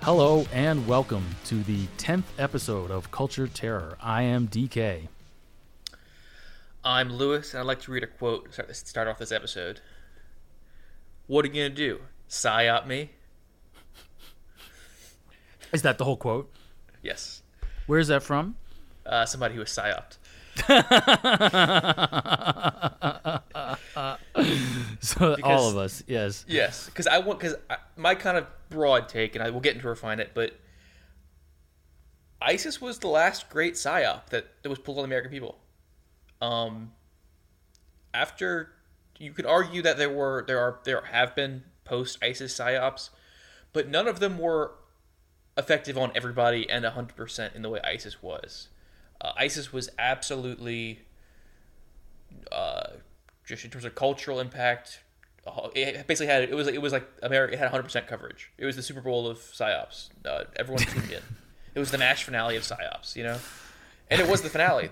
Hello and welcome to the 10th episode of Culture Terror. I am DK. I'm Lewis, and I'd like to read a quote to start off this episode. What are you going to do? Psyop me? Is that the whole quote? Yes. Where is that from? Somebody who was psyoped. So all of us, yes. Yes, because my kind of broad take, and I will get into refine it, but ISIS was the last great psyop that was pulled on the American people. After you could argue that there have been post-ISIS psyops, but none of them were effective on everybody and 100% in the way ISIS was. ISIS was absolutely, just in terms of cultural impact, it basically had, it was like America, it had 100% coverage. It was the Super Bowl of psyops. Everyone tuned in. It was the Nash finale of psyops, you know? And it was the finale.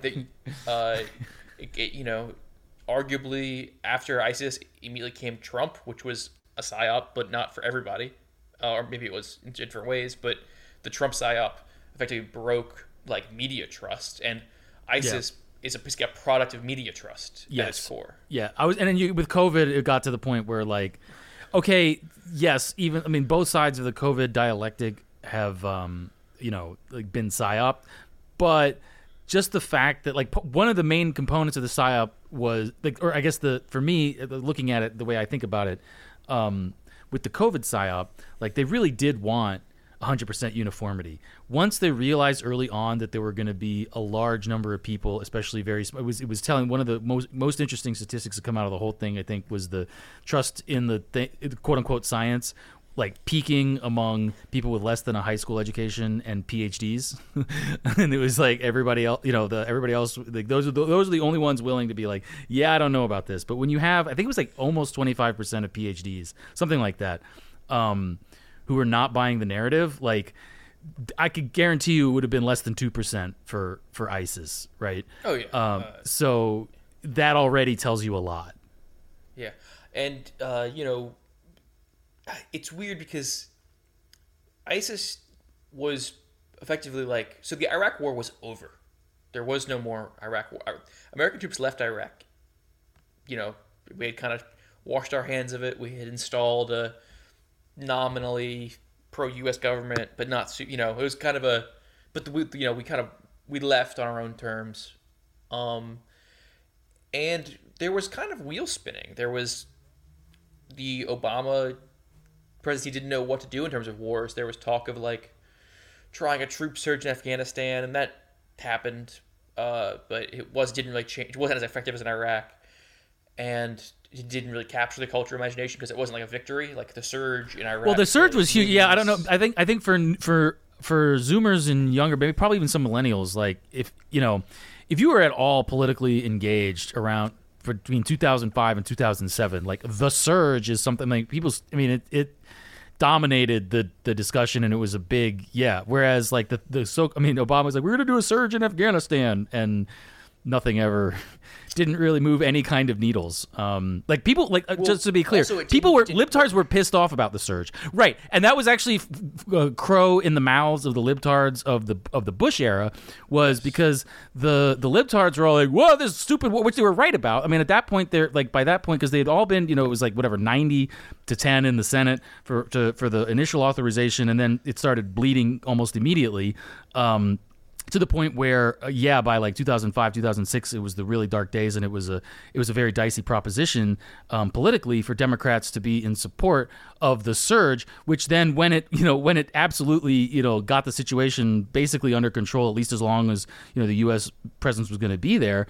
Arguably after ISIS immediately came Trump, which was a psyop, but not for everybody. Or maybe it was in different ways, but the Trump psyop effectively broke media trust, and ISIS is a product of media trust at its core. Yeah, with COVID, it got to the point where okay, yes, both sides of the COVID dialectic have been psyop, but just the fact that one of the main components of the psyop was for me, looking at it the way I think about it, with the COVID psyop, they really did want 100% uniformity. Once they realized early on that there were going to be a large number of people, especially it was telling, one of the most interesting statistics to come out of the whole thing, I think, was the trust in the quote unquote science, peaking among people with less than a high school education and PhDs. And it was everybody else, everybody else, those are the only ones willing to be I don't know about this. But when you have, I think it was almost 25% of PhDs, something like that, who are not buying the narrative, I could guarantee you it would have been less than 2% for ISIS, right? Oh, yeah. So that already tells you a lot. Yeah. And, it's weird because ISIS was effectively so the Iraq war was over. There was no more Iraq war. American troops left Iraq. We had kind of washed our hands of it. We had installed a nominally pro-U.S. government, but not, it was kind of we left on our own terms. And there was kind of wheel spinning. There was the Obama presidency didn't know what to do in terms of wars. There was talk of trying a troop surge in Afghanistan, and that happened, but didn't really change. It wasn't as effective as in Iraq, and it didn't really capture the cultural imagination because it wasn't a victory. The surge in Iraq. Well, the surge was huge. Yeah, I don't know. I think for Zoomers and younger, maybe probably even some millennials, if you were at all politically engaged around between 2005 and 2007, the surge is something it dominated the discussion, and it was a big whereas Obama was we're gonna do a surge in Afghanistan, and nothing ever didn't really move any kind of needles. Just to be clear, libtards were pissed off about the surge, right? And that was actually crow in the mouths of the libtards of the Bush era, was because the libtards were all whoa, this is stupid, which they were right about. At that point, they're by that point, because they had all been, it was 90-10 in the Senate for the initial authorization, and then it started bleeding almost immediately. To the point where, by 2005, 2006, it was the really dark days, and it was a very dicey proposition politically for Democrats to be in support of the surge. Which then, when it absolutely got the situation basically under control, at least as long as the U.S. presence was going to be there,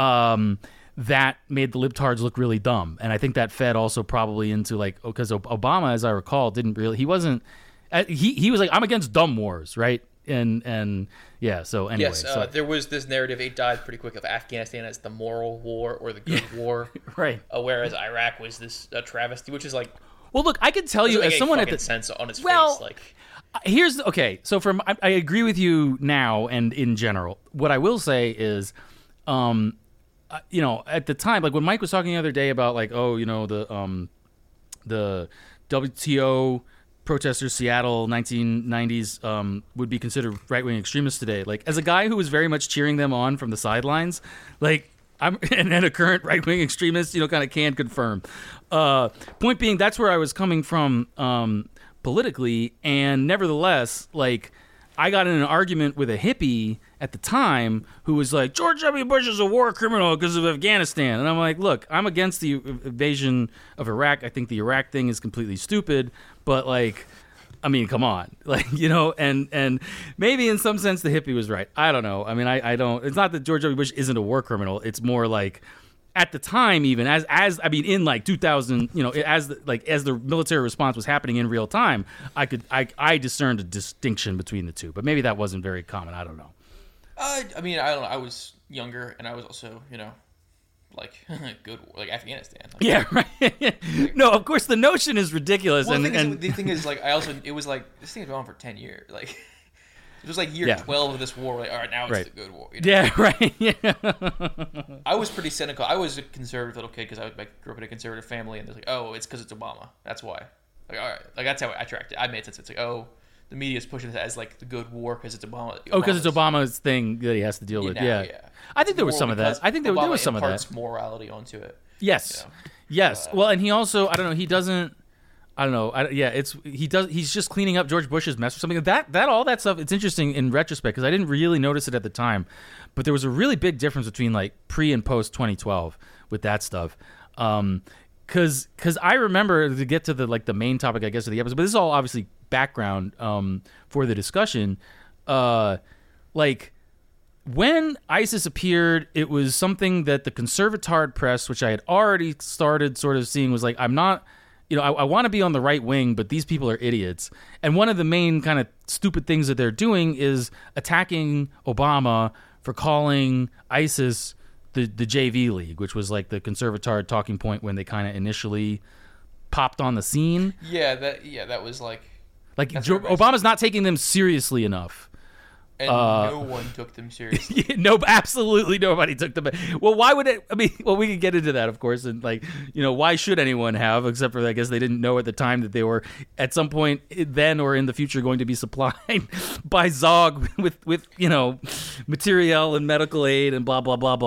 that made the libtards look really dumb, and I think that fed also probably into because Obama, as I recall, didn't really, he wasn't, he was I'm against dumb wars, right? And so anyway. Yes, there was this narrative, it died pretty quick, of Afghanistan as the moral war or the good war. Right. Whereas Iraq was this travesty, which is well, look, I can tell you as someone at the sense on his face. Here's so I agree with you now and in general. What I will say is, at the time, when Mike was talking the other day about the WTO protesters, Seattle, 1990s, would be considered right-wing extremists today. Like, as a guy who was very much cheering them on from the sidelines, like, and then a current right-wing extremist, kind of can confirm. Point being, that's where I was coming from politically, and nevertheless, like, I got in an argument with a hippie at the time who was like, George W. Bush is a war criminal because of Afghanistan. And I'm like, look, I'm against the invasion of Iraq. I think the Iraq thing is completely stupid. But, like, I mean, come on. Like, and maybe in some sense the hippie was right. I don't know. I mean, I don't. It's not that George W. Bush isn't a war criminal. It's more like, at the time, even as I mean, in like 2000, as the military response was happening in real time, I discerned a distinction between the two. But maybe that wasn't very common. I don't know. I mean, I don't know. I was younger, and I was also, like good, like Afghanistan. Like, yeah, right. No, of course the notion is ridiculous. Well, and the thing is, like, it was like this thing has been on for 10 years. Like, it was like year 12 of this war. Like, all right, now it's the good war. Yeah, right. Yeah. I was pretty cynical. I was a conservative little kid because I grew up in a conservative family, and they're like, oh, it's because it's Obama. That's why. Like, all right, like that's how I tracked it. I made sense. It's like, oh, the media is pushing it as like the good war because it's Obama. Oh, because it's Obama's thing that he has to deal with. Yeah. I think there was some of that. I think there was some of that. Imparts morality onto it. Yes. Yes. Well, and he also, I don't know, he doesn't. I don't know. He's just cleaning up George Bush's mess or something. All that stuff. It's interesting in retrospect because I didn't really notice it at the time, but there was a really big difference between like pre and post 2012 with that stuff. Because I remember, to get to the main topic, I guess, of the episode, but this is all obviously background for the discussion. Like, when ISIS appeared, it was something that the conservatard press, which I had already started sort of seeing, was like, I'm not. I want to be on the right wing, but these people are idiots. And one of the main kind of stupid things that they're doing is attacking Obama for calling ISIS the JV League, which was like the conservatard talking point when they kind of initially popped on the scene. Yeah, that was like Obama's not taking them seriously enough. And no one took them seriously. No, absolutely nobody took them. Well, why would it? I mean, well, we can get into that, of course, and why should anyone have? Except for, I guess, they didn't know at the time that they were at some point then or in the future going to be supplied by Zog with materiel and medical aid and blah blah blah blah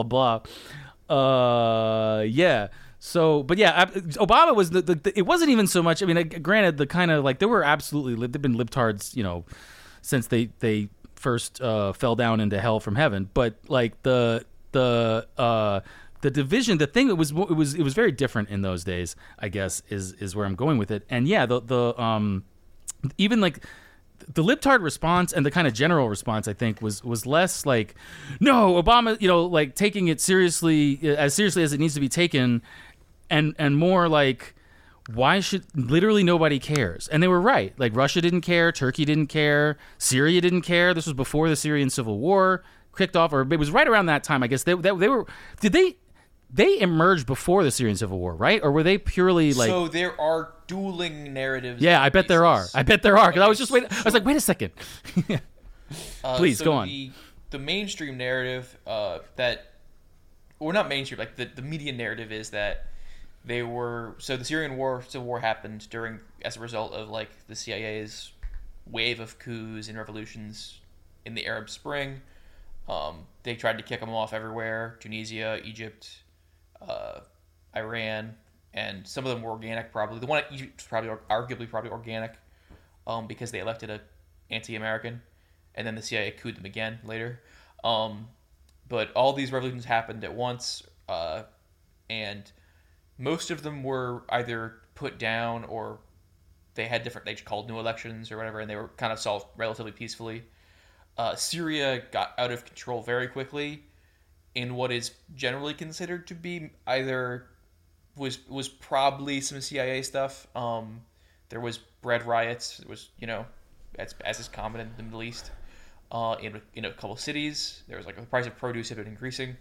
blah. Yeah. So, but yeah, Obama was it wasn't even so much. I mean, granted, the kind of like there were absolutely they've been libtards, since they first fell down into hell from heaven, but like the division, the thing that was it was very different in those days, I guess, is where I'm going with it. And yeah, the even like the libtard response and the kind of general response, I think, was less like, no, Obama, like taking it seriously as it needs to be taken, and more like, why should literally nobody cares? And they were right. Like, Russia didn't care, Turkey didn't care, Syria didn't care. This was before the Syrian civil war kicked off, or it was right around that time. I guess they were. They emerged before the Syrian civil war, right? Or were they purely like? So there are dueling narratives. Yeah, I bet there are. Because I was just waiting. I was like, wait a second. Please go on. The mainstream narrative not mainstream, like the media narrative is that the Syrian civil war happened as a result of like the CIA's wave of coups and revolutions in the Arab Spring. They tried to kick them off everywhere: Tunisia, Egypt, Iran, and some of them were organic. Probably the one at Egypt was arguably organic, because they elected an anti-American, and then the CIA couped them again later. But all these revolutions happened at once, and most of them were either put down or they called new elections or whatever, and they were kind of solved relatively peacefully. Syria got out of control very quickly in what is generally considered to be either was probably some CIA stuff. There was bread riots. It was, as is common in the Middle East. In a couple of cities, there was like the price of produce had been increasing.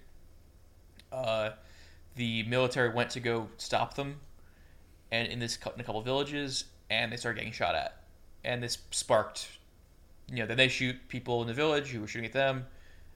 The military went to go stop them, and in a couple of villages, and they started getting shot at, and this sparked. Then they shoot people in the village who were shooting at them.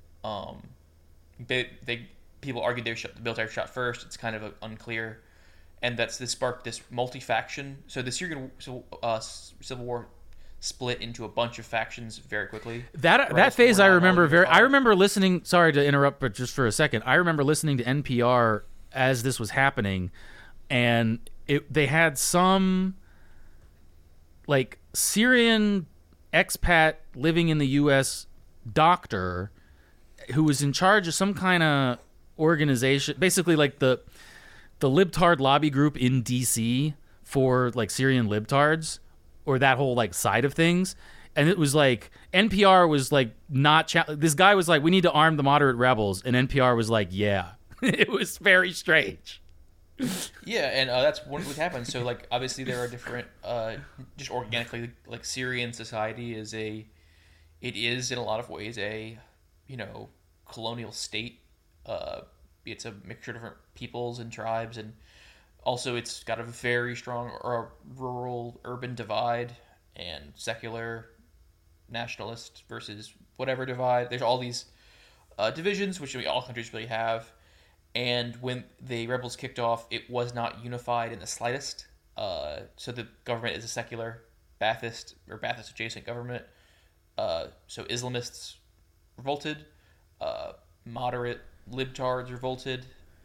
People argued the military shot first. It's kind of unclear, and this sparked this multi-faction. So the Syrian Civil War split into a bunch of factions very quickly. That phase I remember I remember listening. Sorry to interrupt, but just for a second, I remember listening to NPR as this was happening, and they had some like Syrian expat living in the U.S. doctor who was in charge of some kind of organization, basically like the libtard lobby group in D.C. for like Syrian libtards, or that whole like side of things. And it was like NPR was like not this guy was like, we need to arm the moderate rebels, and NPR was like, yeah. It was very strange. Yeah, and that's what would happen. So like obviously there are different just organically, like Syrian society is in a lot of ways a colonial state. It's a mixture of different peoples and tribes, and also it's got a very strong rural urban divide and secular nationalist versus whatever divide. There's all these divisions, which all countries really have. And when the rebels kicked off, it was not unified in the slightest. So the government is a secular Ba'athist or Ba'athist adjacent government. So Islamists revolted, moderate libtards revolted,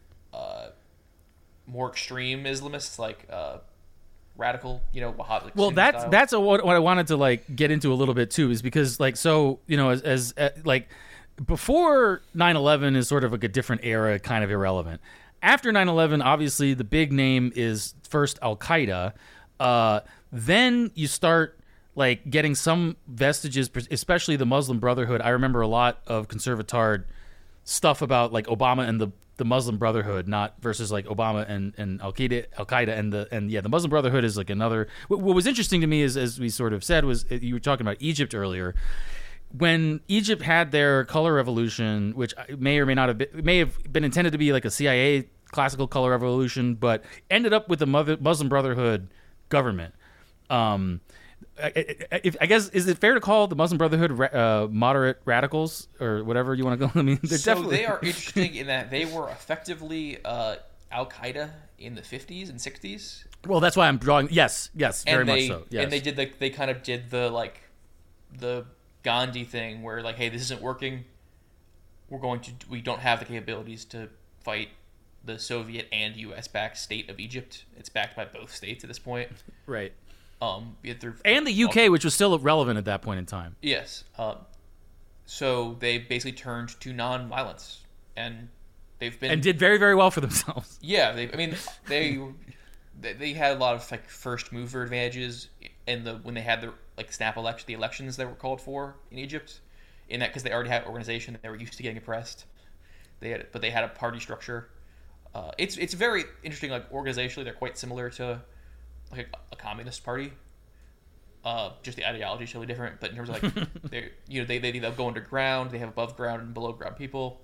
more extreme Islamists like radical, Wahhabi. Well, that's what I wanted to like get into a little bit too, is because like, so as like. Before 9/11 is sort of like a different era, kind of irrelevant. After 9/11, obviously the big name is first Al-Qaeda. Then you start like getting some vestiges, especially the Muslim Brotherhood. I remember a lot of conservatard stuff about like Obama and the Muslim Brotherhood, not versus like Obama and Al-Qaeda and the Muslim Brotherhood is like another. What was interesting to me is, as we sort of said, was you were talking about Egypt earlier. When Egypt had their color revolution, which may or may not have been intended to be like a CIA classical color revolution, but ended up with the Muslim Brotherhood government. I guess, is it fair to call the Muslim Brotherhood moderate radicals or whatever you want to go? I mean, they are interesting in that they were effectively Al-Qaeda in the 50s and 60s. Well, that's why I'm drawing. Yes, very much so. Yes. And they kind of did the Gandhi thing where like, hey, this isn't working. We don't have the capabilities to fight the Soviet and U.S. backed state of Egypt. It's backed by both states at this point, right? And the UK, which was still relevant at that point in time. Yes. So they basically turned to non-violence, and and did very, very well for themselves. Yeah, they had a lot of like first mover advantages when they had the elections that were called for in Egypt, in that because they already had organization, they were used to getting oppressed. They had a party structure. It's very interesting. Like organizationally, they're quite similar to like a communist party. Just the ideology is totally different, but in terms of like they go underground. They have above ground and below ground people.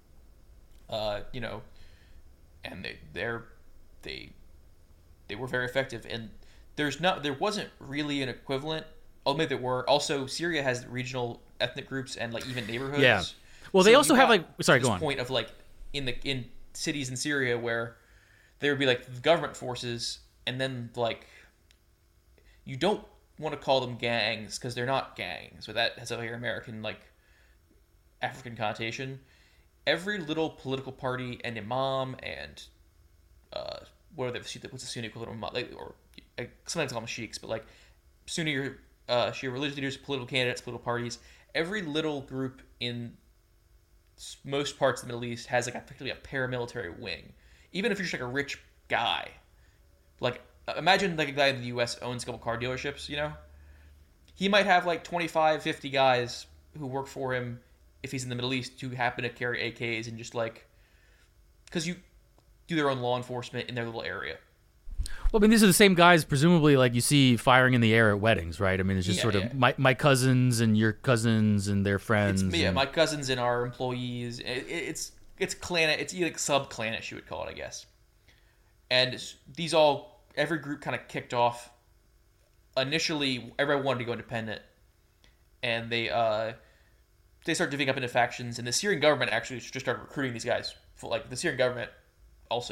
And they were very effective, and there wasn't really an equivalent. Maybe there were. Also, Syria has regional ethnic groups and like even neighborhoods. Yeah. Well, they also have like. Sorry, go on. Point of like in cities in Syria where there would be like government forces, and then like you don't want to call them gangs because they're not gangs, but that has a very American like African connotation. Every little political party and imam and what's the Sunni equivalent of imam? Or sometimes call them sheikhs, but like Sunni or Shia religious leaders, political candidates, political parties. Every little group in most parts of the Middle East has like effectively a paramilitary wing. Even if you're just like a rich guy, like imagine like a guy in the U.S. owns a couple car dealerships. He might have like 25, 50 guys who work for him if he's in the Middle East who happen to carry AKs and just like because you do their own law enforcement in their little area. Well, I mean, these are the same guys, presumably, like you see firing in the air at weddings, right? I mean, it's just of my cousins and your cousins and their friends. My cousins and our employees. It's clan. It's like sub-clanish, you would call it, I guess. And every group kind of kicked off. Initially, everyone wanted to go independent, and they started divvying up into factions. And the Syrian government actually just started recruiting these guys. The Syrian government also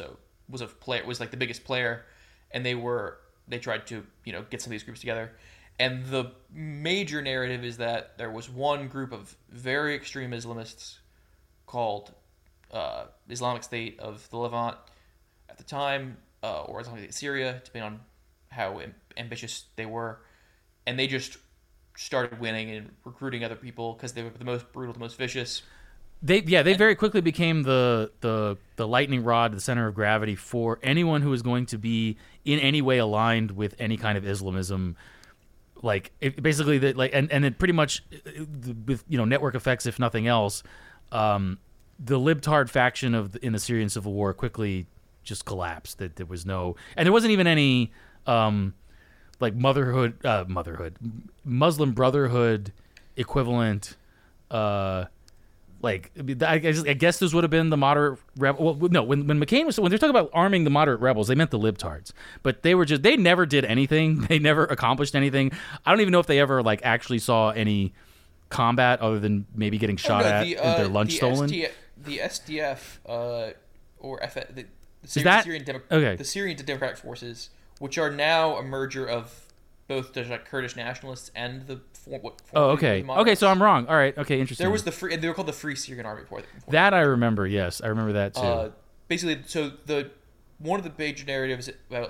was like the biggest player, and they tried to get some of these groups together. And the major narrative is that there was one group of very extreme Islamists called Islamic State of the Levant at the time, or Islamic State of Syria, depending on how ambitious they were. And they just started winning and recruiting other people because they were the most brutal, the most vicious. They very quickly became the lightning rod, the center of gravity for anyone who was going to be in any way aligned with any kind of Islamism. Like basically, and then pretty much with network effects, if nothing else, the libtard faction in the Syrian civil war quickly just collapsed. That there was no, and there wasn't even any like Muslim Brotherhood equivalent. Like I guess those would have been the moderate rebel. Well, no, when McCain when they're talking about arming the moderate rebels, they meant the libtards. But they never did anything. They never accomplished anything. I don't even know if they ever like actually saw any combat other than maybe getting shot at and their lunch stolen. The SDF or the Syrian Democratic Forces, which are now a merger of both the Kurdish nationalists and the okay, so I'm wrong. All right, okay, interesting. There was they were called the Free Syrian Army before that. I remember. Yes, I remember that too. Basically, so one of the major narratives about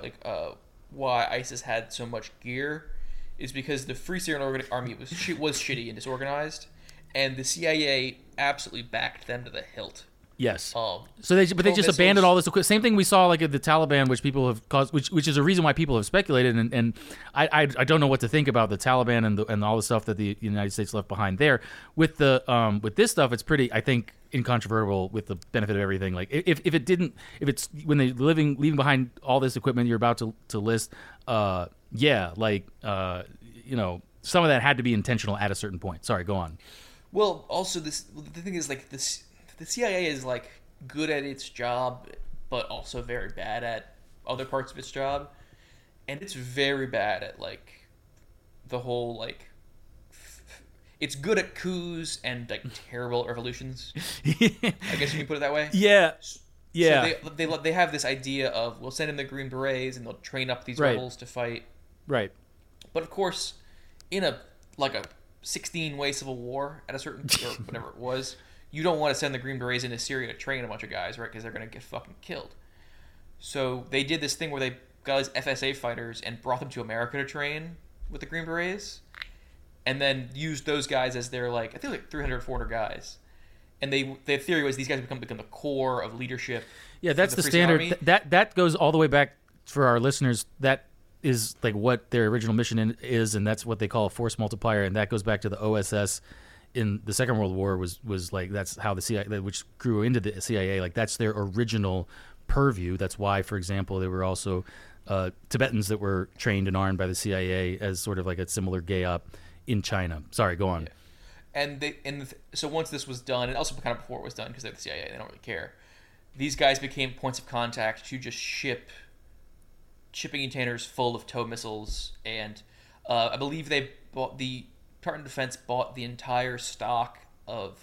why ISIS had so much gear is because the Free Syrian Army was shitty and disorganized, and the CIA absolutely backed them to the hilt. Yes. So they just abandoned all this equipment. Same thing we saw like at the Taliban, which people have caused, which is a reason why people have speculated. And I don't know what to think about the Taliban and all the stuff that the United States left behind there. With with this stuff, it's pretty, I think, incontrovertible with the benefit of everything. Like if it's when they're leaving behind all this equipment you're about to list, some of that had to be intentional at a certain point. Sorry, go on. Well, also the thing is like this. The CIA is like good at its job, but also very bad at other parts of its job, and it's very bad at like the whole like. It's good at coups and like terrible revolutions. I guess you can put it that way. Yeah, yeah. So they have this idea of we'll send in the Green Berets and they'll train up these rebels to fight. Right. But of course, in a 16-way civil war at a certain or whatever it was. You don't want to send the Green Berets into Syria to train a bunch of guys, right? Because they're going to get fucking killed. So they did this thing where they got these FSA fighters and brought them to America to train with the Green Berets, and then used those guys as their I think 300, 400 guys. And their theory was these guys become the core of leadership. Yeah, that's the standard. That goes all the way back for our listeners. That is like what their original mission is, and that's what they call a force multiplier, and that goes back to the OSS. In the Second World War was like that's how the CIA, which grew into the CIA, like that's their original purview. That's why, for example, there were also Tibetans that were trained and armed by the CIA as sort of like a similar gay op in China. Sorry, go on. Yeah. So once this was done, and also kind of before it was done because they're the CIA, they don't really care. These guys became points of contact to just ship shipping containers full of TOW missiles, and I believe they bought Department of Defense bought the entire stock of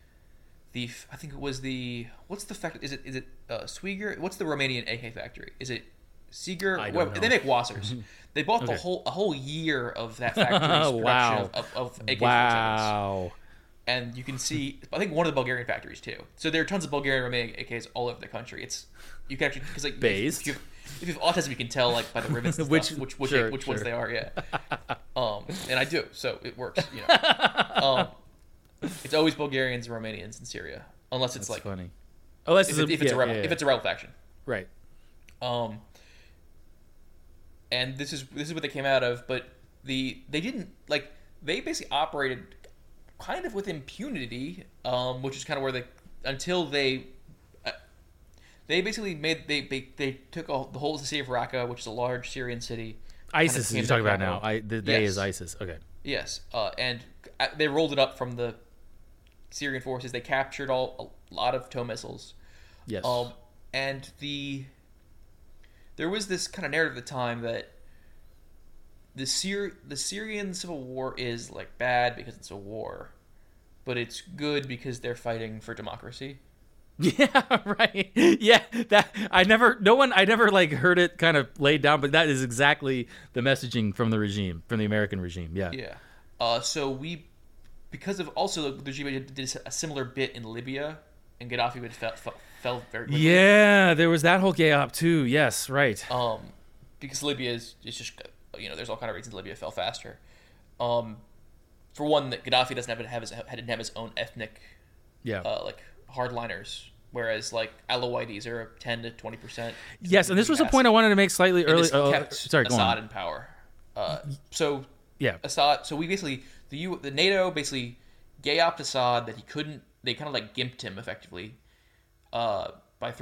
I think it was what's the factory? Is it Swigert? What's the Romanian AK factory? Is it Seeger? I don't know. They make Wassers. They bought a whole year of that factory's production of AK-47s. Wow. And you can see, I think one of the Bulgarian factories too. So there are tons of Bulgarian Romanian AKs all over the country. You can actually because based. If you have autism, you can tell by the ribbons and which ones they are. Yeah. And I do, so it works. It's always Bulgarians and Romanians in Syria, unless it's funny. Unless if it's a rebel faction. Right. And this is what they came out of, but they basically operated kind of with impunity, which is kind of where until they basically they took the whole city of Raqqa, which is a large Syrian city. ISIS is you're talking about now. They is ISIS. Okay. Yes, and they rolled it up from the Syrian forces. They captured a lot of TOW missiles. Yes. And there was this kind of narrative at the time that the Syrian civil war is bad because it's a war, but it's good because they're fighting for democracy. Yeah, right. Yeah, that I never like heard it kind of laid down, but that is exactly the messaging from the regime, from the American regime. Yeah. Yeah. So we, because of also the regime did a similar bit in Libya, and Gaddafi fell very quickly. Yeah, there was that whole gay op too. Yes, right. Because Libya is just, there's all kind of reasons Libya fell faster. For one, that Gaddafi didn't have his own ethnic, Yeah. like hardliners, whereas like Alawites are 10 to 20%. Yes, and this was a point I wanted to make slightly earlier. Kept Sorry, go Assad on. in power. So Yeah. Assad. So we basically the NATO basically gay opt Assad that he couldn't. They kind of like gimped him effectively by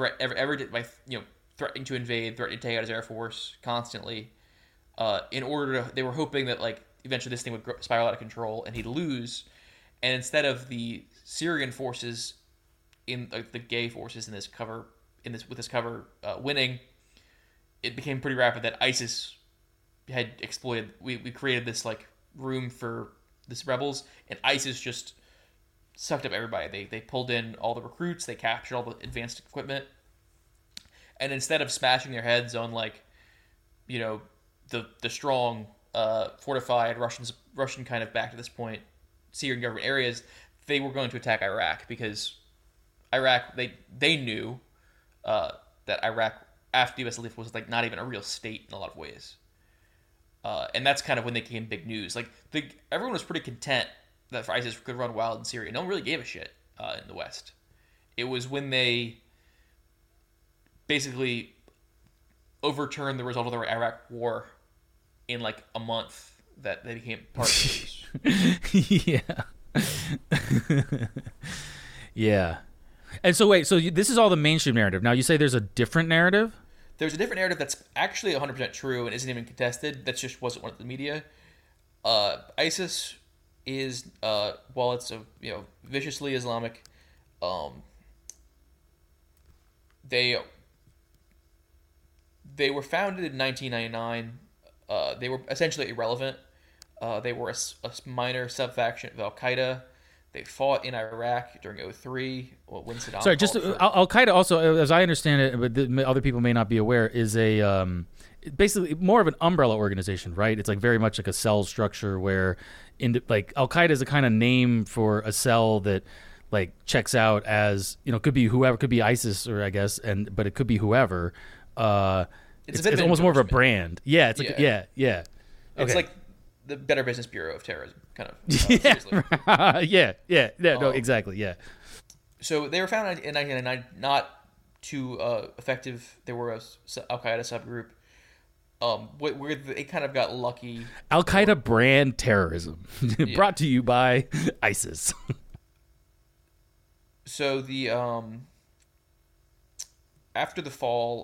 threatening to invade, threatening to take out his air force constantly. In order to, they were hoping that like eventually this thing would spiral out of control and he'd lose. And instead of the Syrian forces the gay forces in this cover winning, it became pretty rapid that ISIS had exploited. We created this like room for this rebels, and ISIS just sucked up everybody. They pulled in all the recruits, they captured all the advanced equipment, and instead of smashing their heads on like, the strong fortified Russian kind of back to this point Syrian government areas, they were going to attack Iraq because Iraq they knew that Iraq after the U.S. relief was like not even a real state in a lot of ways, and that's kind of when they became big news. Like everyone was pretty content that ISIS could run wild in Syria. No one really gave a shit in the West. It was when they basically overturned the result of the Iraq War in like a month that they became part of the Yeah. Yeah. And so wait, so this is all the mainstream narrative. Now you say there's a different narrative? There's a different narrative that's actually 100% true and isn't even contested. That just wasn't one of the media. ISIS is, while it's viciously Islamic, they were founded in 1999. They were essentially irrelevant. They were a minor sub-faction of Al-Qaeda. They fought in Iraq during 2003 when Saddam. Sorry, just Al-Qaeda also, as I understand it, but other people may not be aware, is a basically more of an umbrella organization, right? It's like very much like a cell structure where, like Al-Qaeda is a kind of name for a cell that like checks out as could be whoever, could be ISIS or I guess, but it could be whoever. It's almost more of a brand. Yeah, it's like yeah. It's okay. like the Better Business Bureau of terrorism, kind of. No, exactly, yeah. So they were founded in 1999, not too effective. They were a Al-Qaeda subgroup. Where they kind of got lucky. Al-Qaeda brand terrorism, brought to you by ISIS. So the after the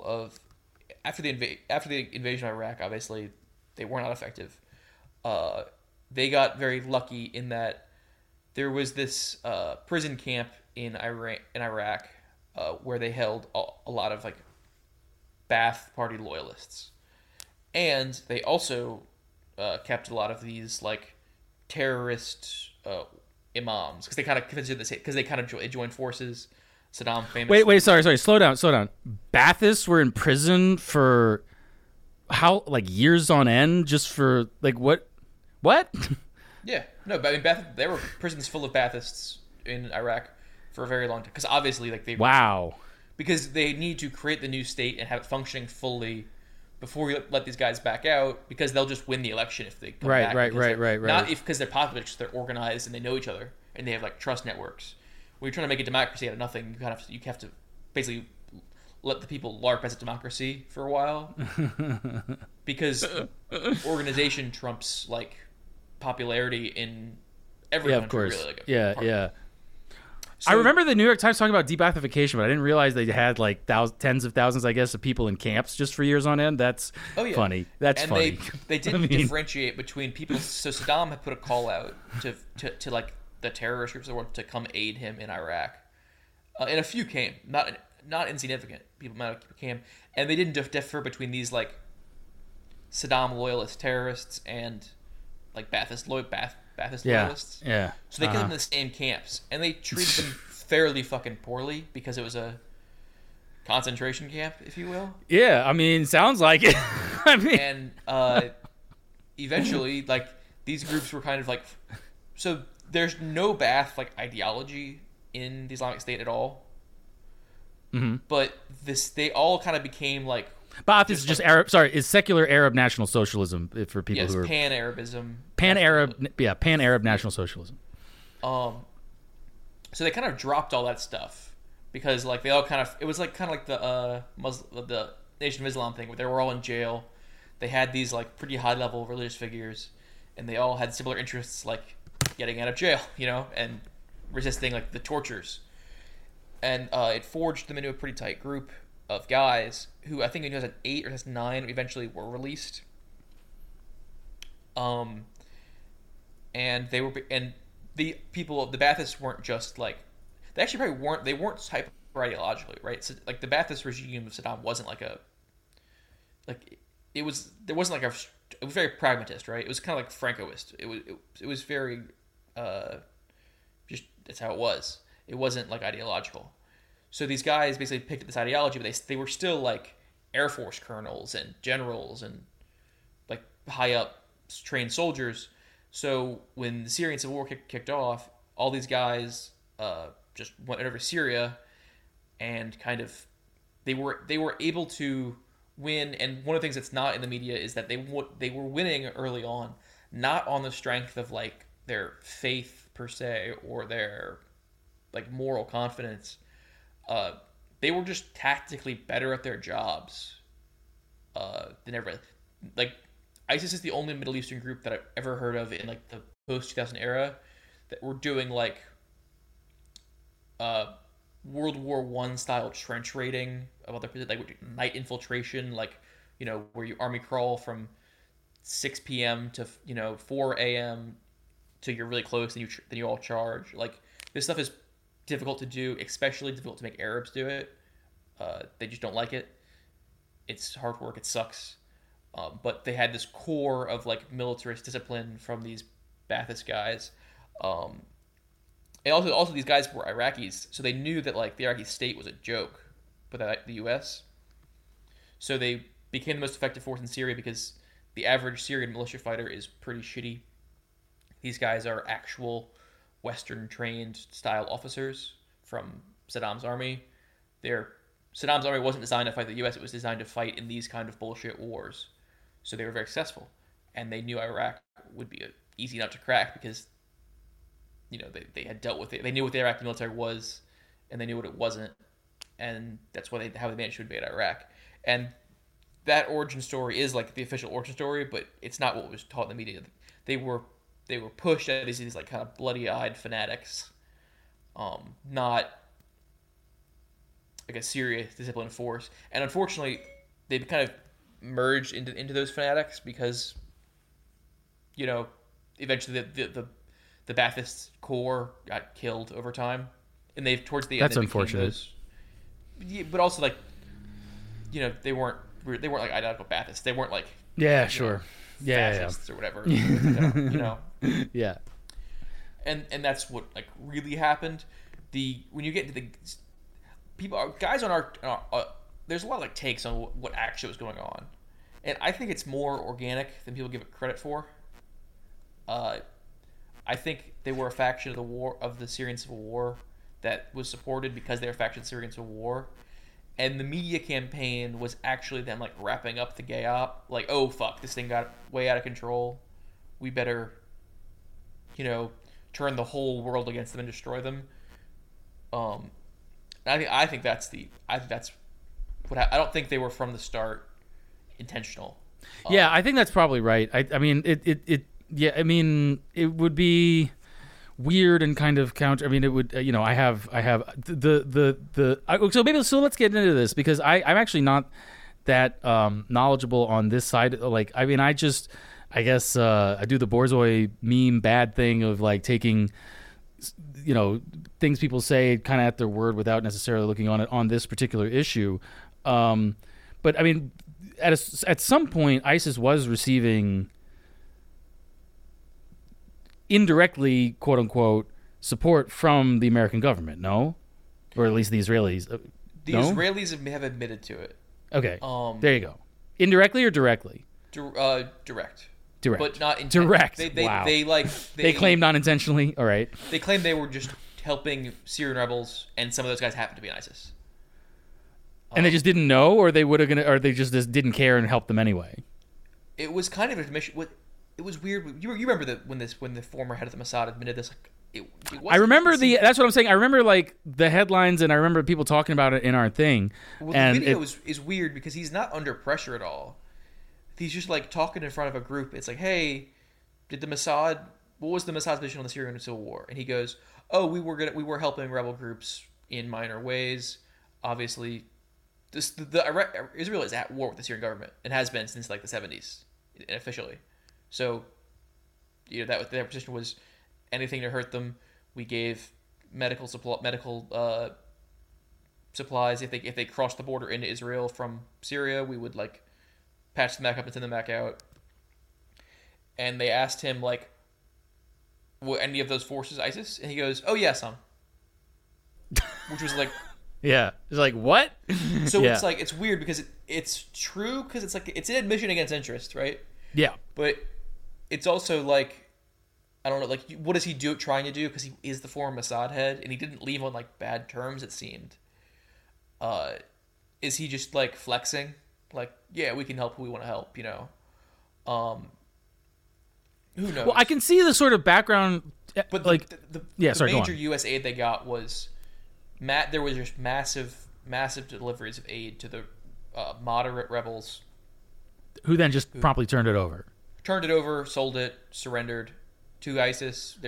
invasion of Iraq, obviously they were not effective. They got very lucky in that there was this prison camp in Iraq where they held a lot of like Ba'ath Party loyalists, and they also kept a lot of these like terrorist imams because they kind of considered this because they kind of joined forces. Saddam famously. Wait, sorry, slow down. Baathists were in prison for how, like, years on end, just for like what? Yeah, no, but I mean, there were prisons full of Baathists in Iraq for a very long time because obviously, like because they need to create the new state and have it functioning fully before you let these guys back out because they'll just win the election if they come back. Right. Not because they're popular, just they're organized and they know each other and they have like trust networks. When you're trying to make a democracy out of nothing, you have to basically let the people LARP as a democracy for a while because organization trumps like popularity in every country. Of course. Really, like yeah. So, I remember the New York Times talking about de-Baathification, but I didn't realize they had like tens of thousands, I guess, of people in camps just for years on end. That's funny. That's and funny. They didn't differentiate between people. So Saddam had put a call out to like the terrorist groups that wanted to come aid him in Iraq, and a few came, not insignificant people came, and they didn't differ between these like Saddam loyalist terrorists and like Ba'athist loyalists. Yeah. So they kept them in the same camps, and they treated them fairly fucking poorly because it was a concentration camp, if you will. Yeah, I mean, sounds like it. I mean, And eventually, like, these groups were kind of like, so there's no Ba'ath like ideology in the Islamic State at all. Mm-hmm. But they all kind of became like Ba'ath is just Arab. Sorry, is secular Arab National Socialism for people who are pan-Arabism. Pan-Arab National Socialism. So they kind of dropped all that stuff because like they all kind of, it was like kind of like the Nation of Islam thing where they were all in jail. They had these like pretty high level religious figures, and they all had similar interests like getting out of jail, and resisting like the tortures. And it forged them into a pretty tight group of guys who I think in 2008 or 2009 eventually were released. And the people, the Baathists weren't just like, they actually probably weren't, they weren't hyper ideologically, right? So, like the Baathist regime of Saddam wasn't like it was very pragmatist, right? It was kind of like Francoist. It was very, just, that's how it was. It wasn't like ideological. So these guys basically picked up this ideology, but they were still like Air Force colonels and generals and like high up trained soldiers. So when the Syrian civil war kicked off, all these guys just went over to Syria, and kind of they were able to win. And one of the things that's not in the media is that they were winning early on, not on the strength of like their faith per se or their like moral confidence. They were just tactically better at their jobs than everybody. Like ISIS is the only Middle Eastern group that I've ever heard of in like the post 2000 era that were doing like World War I style trench raiding of other like night infiltration, like where you army crawl from 6 p.m. to 4 a.m. till you're really close, and then you all charge. Like this stuff is difficult to do, especially difficult to make Arabs do it. They just don't like it. It's hard work. It sucks. But they had this core of like militarist discipline from these Ba'athist guys. And also these guys were Iraqis, so they knew that like the Iraqi state was a joke without the U.S. So they became the most effective force in Syria because the average Syrian militia fighter is pretty shitty. These guys are actual Western trained style officers from Saddam's army. Saddam's army wasn't designed to fight the U.S. It was designed to fight in these kind of bullshit wars. So they were very successful, and they knew Iraq would be an easy nut to crack because they had dealt with it. They knew what the Iraqi military was, and they knew what it wasn't, and that's how they managed to invade Iraq. And that origin story is like the official origin story, but it's not what was taught in the media. They were pushed as these like kind of bloody-eyed fanatics, not like a serious disciplined force. And unfortunately, they kind of merged into those fanatics because, eventually the Ba'athist core got killed over time, and they've towards the end. That's unfortunate. But also like, they weren't like ideological Ba'athists. They weren't like fascists or whatever. Yeah. And that's what like really happened. When you get into the people, guys on our there's a lot of like takes on what actually was going on, and I think it's more organic than people give it credit for. I think they were a faction of the Syrian Civil War that was supported because they were a faction of the Syrian Civil War, and the media campaign was actually them like wrapping up the gay op, like, oh fuck, this thing got way out of control, we better, turn the whole world against them and destroy them. I think that's what I don't think they were from the start intentional. Yeah, I think that's probably right. I mean, it would be weird and kind of counter. I mean, it would. I have so let's get into this because I'm actually not that knowledgeable on this side. Like, I mean, I guess I do the Borzoi meme bad thing of like taking, things people say kind of at their word without necessarily looking on it on this particular issue. But I mean, at some point, ISIS was receiving indirectly, quote unquote, support from the American government, no? Or at least the Israelis. The No? Israelis have admitted to it. Okay, there you go. Indirectly or directly? Direct. Direct. But not direct. Wow. They claim non-intentionally. All right. They claim they were just helping Syrian rebels, and some of those guys happened to be in ISIS. And they just didn't know, or they just didn't care and helped them anyway. It was kind of an admission. It was weird. You remember that when the former head of the Mossad admitted this? I remember that's what I'm saying. I remember like the headlines, and I remember people talking about it in our thing. Well, and the video is weird because he's not under pressure at all. He's just like talking in front of a group. It's like, hey, what was the Mossad's position on the Syrian civil war? And he goes, oh, we were helping rebel groups in minor ways. Obviously, Israel is at war with the Syrian government and has been since like the 70s, officially. So, that their position was anything to hurt them. We gave medical supplies. If they crossed the border into Israel from Syria, we would like patch them back up and send them back out. And they asked him like, were any of those forces ISIS? And he goes, oh yeah, some. Which was like, yeah, it's like what? So yeah. It's like it's weird because it's true because it's like it's an admission against interest, right? Yeah, but it's also like, I don't know, like what is he trying to do? Because he is the former Mossad head, and he didn't leave on like bad terms. It seemed. Is he just like flexing? Like, yeah, we can help who we want to help, Who knows? Well, I can see the sort of background, but the major U.S. aid they got was there was just massive deliveries of aid to the moderate rebels, who then just promptly turned it over, sold it, surrendered to ISIS.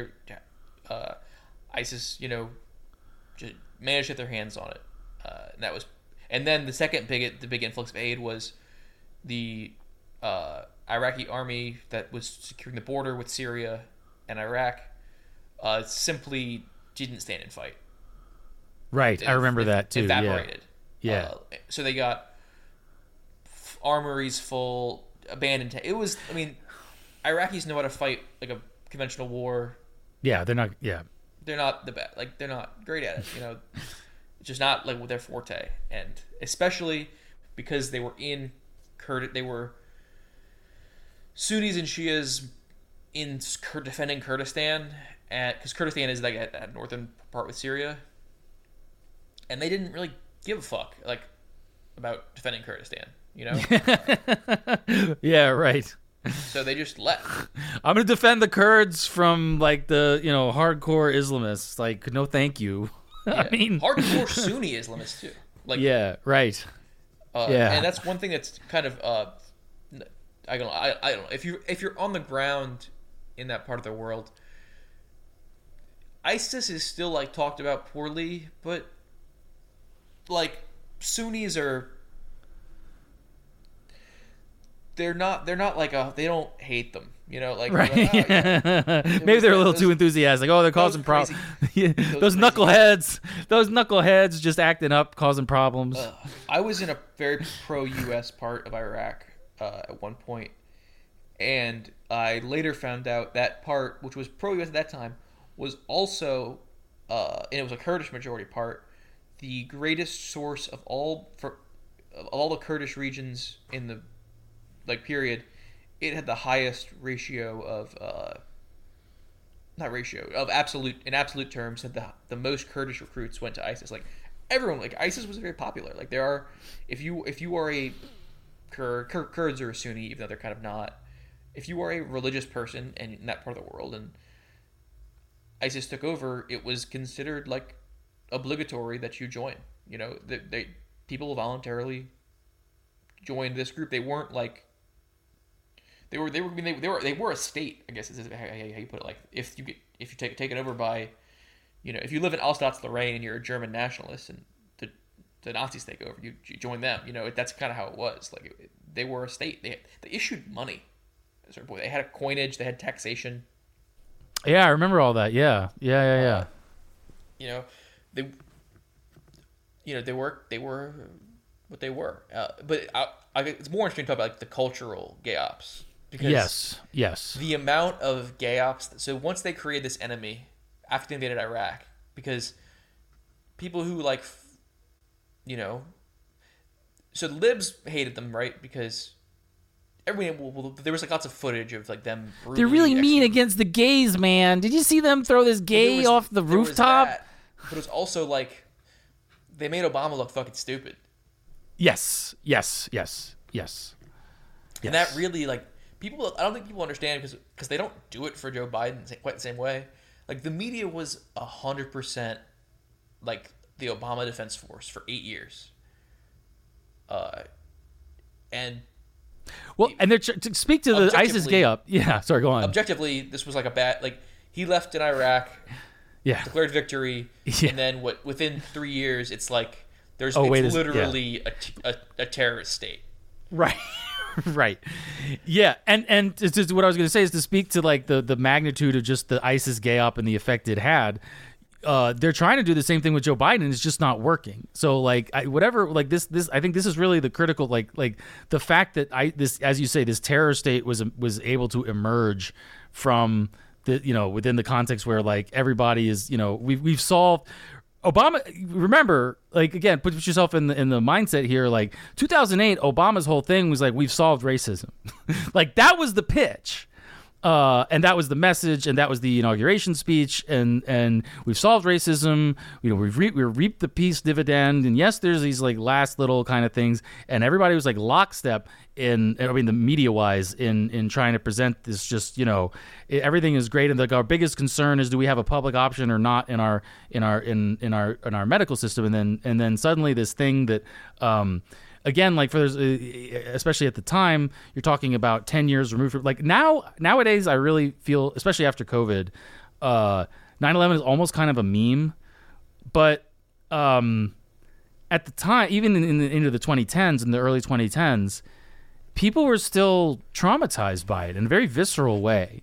ISIS, just managed to get their hands on it, and that was. And then the big influx of aid was the Iraqi army that was securing the border with Syria and Iraq simply didn't stand and fight. Right, I remember that too. Evaporated. Yeah. So they got armories full, abandoned. It was, Iraqis know how to fight like a conventional war. Yeah, they're not. Yeah, they're not the best. Like they're not great at it. It's just not like their forte, and especially because they were they were Sunnis and Shias in defending Kurdistan, because Kurdistan is like that northern part with Syria, and they didn't really give a fuck about defending Kurdistan, Yeah, right. So they just left. I'm gonna defend the Kurds from like the hardcore Islamists. Like, no, thank you. Yeah. I mean, hardcore Sunni Islamists too. Like, yeah, right. Yeah, and that's one thing that's kind of I don't know. If you're on the ground in that part of the world, ISIS is still like talked about poorly, but like Sunnis are. They're not like they don't hate them, like right. Like, oh, yeah. Maybe they're a little too enthusiastic. Oh, they're causing problems. Those knuckleheads just acting up, causing problems. I was in a very pro-U.S. part of Iraq at one point, and I later found out that part, which was pro-U.S. at that time, was also, and it was a Kurdish majority part, the greatest source of all the Kurdish regions in the period. It had the highest ratio of in absolute terms, that the most Kurdish recruits went to ISIS. Like everyone, like ISIS was very popular. Like there are, if you are a Kurds are a Sunni, even though they're kind of not. If you are a religious person and in that part of the world, and ISIS took over, it was considered like obligatory that you join. People voluntarily joined this group. They weren't like. They were a state, I guess is how you put it. Like if you take taken over by, if you live in Alsace-Lorraine and you're a German nationalist and the Nazis take over, you join them. That's kind of how it was. Like they were a state. They issued money. They had a coinage. They had taxation. Yeah, I remember all that. Yeah. They were what they were. But it's more interesting to talk about like the cultural gay ops. Because yes. the amount of gay ops. So once they created this enemy, after they invaded Iraq, because people who like, you know, so the libs hated them, right? Because there was like lots of footage of like them. They're really mean against the gays, man. Did you see them throw this gay off the rooftop? But it was also like they made Obama look fucking stupid. Yes. And that really, like, people, I don't think people understand because they don't do it for Joe Biden quite the same way. Like, the media was 100% like the Obama Defense Force for 8 years. And they're to speak to the ISIS gay up. Yeah, sorry, go on. Objectively, this was like a bad, like, he left in Iraq, declared victory, and then within 3 years, it's like it's literally a terrorist state. Right. Right. Yeah. And just what I was going to say is to speak to like the magnitude of just the ISIS gay op and the effect it had. They're trying to do the same thing with Joe Biden. It's just not working. So like I think this is really the critical, like the fact that as you say, this terror state was able to emerge from the, within the context where like everybody is, we've solved Obama. Remember, like, again, put yourself in the mindset here. Like 2008, Obama's whole thing was like, we've solved racism. Like that was the pitch, and that was the message, and that was the inauguration speech. And we've solved racism. We've reaped the peace dividend. And yes, there's these like last little kind of things, and everybody was like lockstep the media wise in trying to present this. Just everything is great, and like our biggest concern is, do we have a public option or not in our medical system? And then suddenly this thing that again, like especially at the time, you're talking about 10 years removed from, like, nowadays I really feel, especially after COVID, 9/11 is almost kind of a meme, but at the time, even into the 2010s and the early 2010s, people were still traumatized by it in a very visceral way.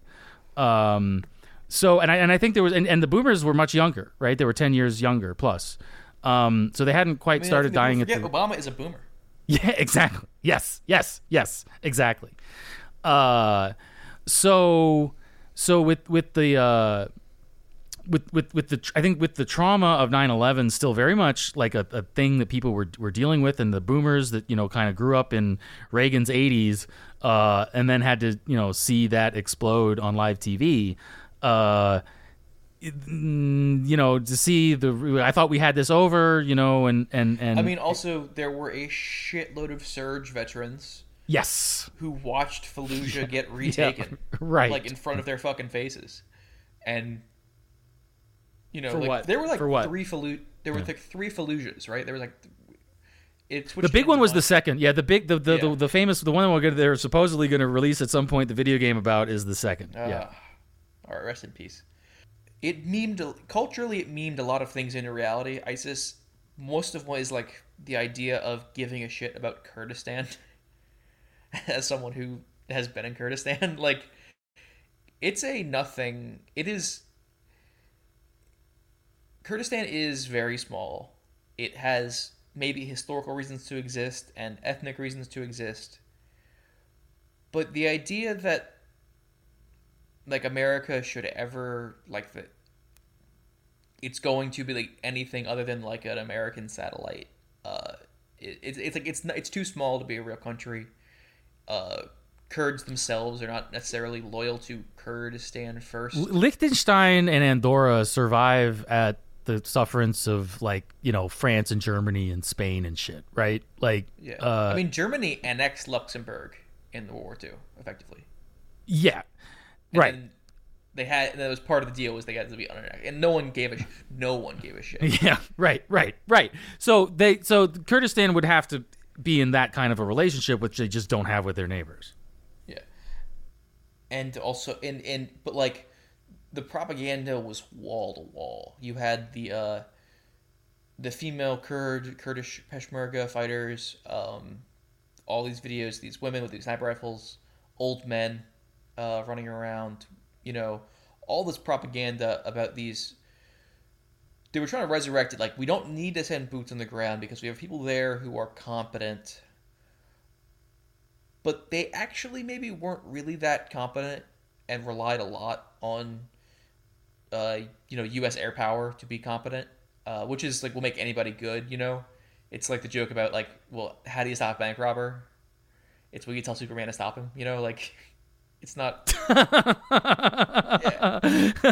So I think there was, and the boomers were much younger, right? They were 10 years younger plus. So they hadn't quite started dying. Obama is a boomer. Yeah, exactly. Yes, exactly. So with the I think with the trauma of 9/11 still very much like a thing that people were dealing with, and the boomers that kind of grew up in Reagan's 80s and then had to see that explode on live TV. To see I thought we had this over, and I mean, also there were a shitload of surge veterans. Yes. Who watched Fallujah get retaken, right, like in front of their fucking faces, and for like, what? There were like for what? three like 3 Fallujahs, right? There was like the big one was the second. Yeah, the famous, the one they're supposedly going to release at some point, the video game about, is the second. All right, rest in peace. It memed a lot of things into reality. ISIS, most of what is like the idea of giving a shit about Kurdistan. As someone who has been in Kurdistan, like, it's a nothing. Kurdistan is very small. It has maybe historical reasons to exist and ethnic reasons to exist. But the idea that like America should ever like that it's going to be like anything other than like an American satellite, it's too small to be a real country. Kurds themselves are not necessarily loyal to Kurdistan first. Liechtenstein and Andorra survive at the sufferance of like France and Germany and Spain and shit, right? Like, yeah. I mean, Germany annexed Luxembourg in World War II, effectively. Yeah, and right. And that was part of the deal, was they had to be unannexed, and no one gave a shit. Yeah, right. So Kurdistan would have to be in that kind of a relationship, which they just don't have with their neighbors. Yeah, and also but like the propaganda was wall to wall. You had the female Kurdish Peshmerga fighters, all these videos, these women with these sniper rifles, old men running around, all this propaganda about these. They were trying to resurrect it, like, we don't need to send boots on the ground because we have people there who are competent. But they actually maybe weren't really that competent and relied a lot on U.S. air power to be competent, which is like will make anybody good. It's like the joke about like, well, how do you stop a bank robber? It's when you tell Superman to stop him. Like it's not. Yeah.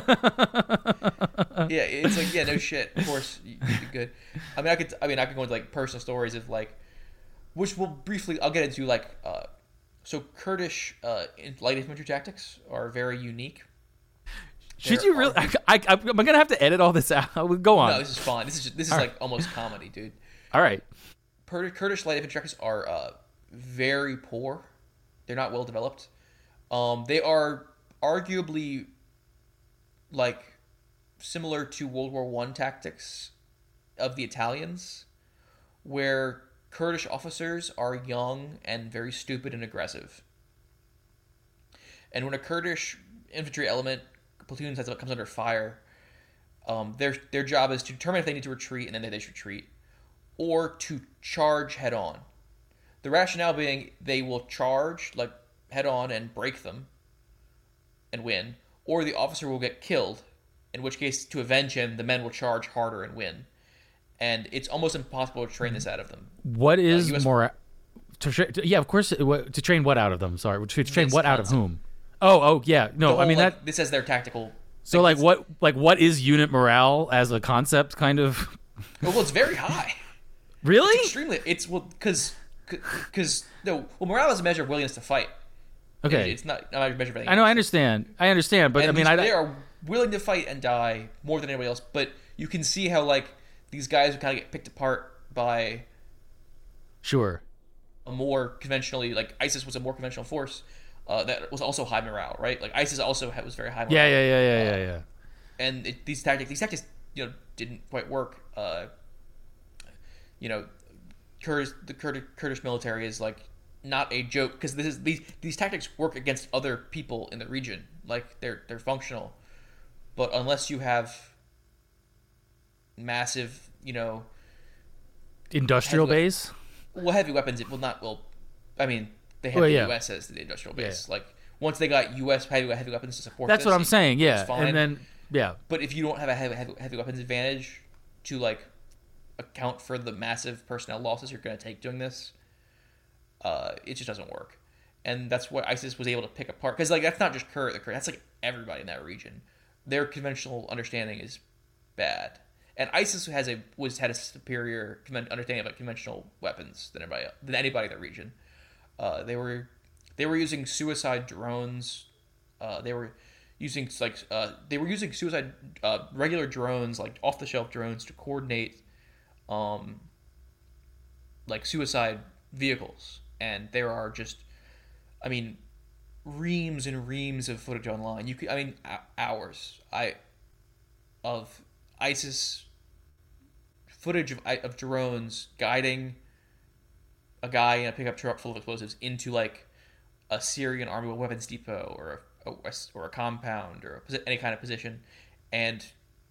Yeah, it's like no shit. Of course, you'd be good. I mean, I could go into like personal stories of like, which will briefly I'll get into like. So Kurdish light infantry tactics are very unique. Should you really? I'm gonna have to edit all this out. Go on. No, this is fine. This is like almost comedy, dude. All right. Kurdish light infantry tactics are very poor. They're not well developed. They are arguably like similar to World War I tactics of the Italians, where Kurdish officers are young and very stupid and aggressive. And when a Kurdish infantry element platoon comes under fire, their job is to determine if they need to retreat, and then they should retreat, or to charge head on. The rationale being they will charge like head on and break them and win, or the officer will get killed, in which case to avenge him the men will charge harder and win. And it's almost impossible to train this out of them. What is more? Yeah, of course. To train what out of them? Sorry, to train what out of whom? Oh, yeah. No, I mean that. This is their tactical. So, what is unit morale as a concept? Kind of. Well, it's very high. Really? It's extremely. It's because morale is a measure of willingness to fight. Okay. It's not a measure of anything. I know. I understand, but and I mean, they are willing to fight and die more than anybody else. But you can see how like. These guys would kind of get picked apart by sure a more conventionally like ISIS was a more conventional force that was also high morale, right? Like ISIS also was very high morale. Yeah. And these tactics didn't quite work. The Kurdish military is like not a joke because these tactics work against other people in the region. Like they're functional, but unless you have massive, industrial base. Heavy weapons. It will not. Well, I mean, they have the U.S. as the industrial base. Yeah. Like once they got U.S. heavy weapons to support. That's what I'm saying. Yeah, fine. And then But if you don't have a heavy weapons advantage to like account for the massive personnel losses you're going to take doing this, it just doesn't work. And that's what ISIS was able to pick apart because like that's not just Kurd. That's like everybody in that region. Their conventional understanding is bad. And ISIS had a superior understanding of conventional weapons than anybody in the region. They were using suicide drones. They were using suicide regular drones, like off the shelf drones, to coordinate like suicide vehicles. And there are just, reams and reams of footage online. Hours of ISIS footage of drones guiding a guy in a pickup truck full of explosives into like a Syrian army weapons depot or a compound or any kind of position, and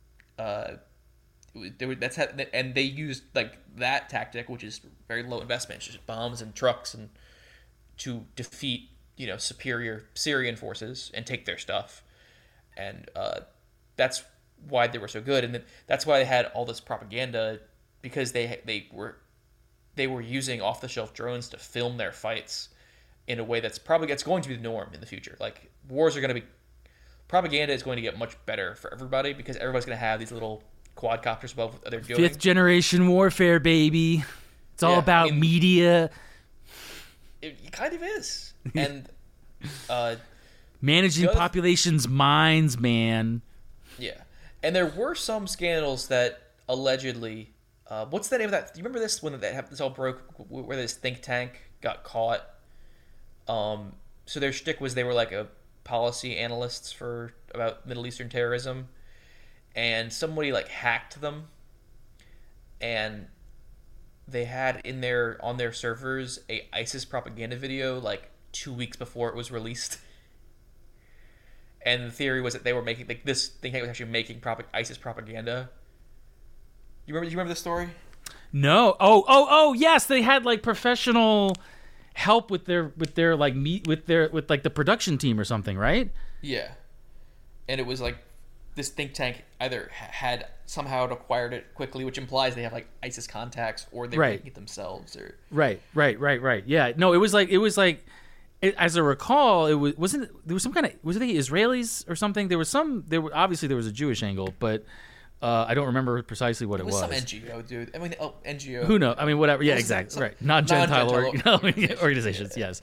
they used like that tactic, which is very low investment, just bombs and trucks, and to defeat superior Syrian forces and take their stuff, and that's why they were so good, and that's why they had all this propaganda, because they were using off the shelf drones to film their fights in a way that's going to be the norm in the future. Like propaganda is going to get much better for everybody because everybody's going to have these little quadcopters above what they're doing. 5th generation warfare, baby. It's all about media. It kind of is, and managing populations' minds, man. Yeah. And there were some scandals that allegedly, what's the name of that? Do you remember this when this all broke, where this think tank got caught? So their shtick was they were like a policy analysts about Middle Eastern terrorism, and somebody like hacked them, and they had on their servers a ISIS propaganda video like 2 weeks before it was released. And the theory was that they were making this think tank was actually making ISIS propaganda. You remember this story? No. Oh, yes, they had like professional help with their like the production team or something, right? Yeah. And it was like this think tank either had somehow acquired it quickly, which implies they have like ISIS contacts, or they're making it themselves, or Right. Yeah. No, it was like as I recall, there was some kind of, was it the Israelis or something? There was obviously there was a Jewish angle, but I don't remember precisely what it was. Some NGO, dude. I mean, NGO. Who knows? I mean, whatever. Yeah, exactly. Right. Non-Gentile organizations. Yeah.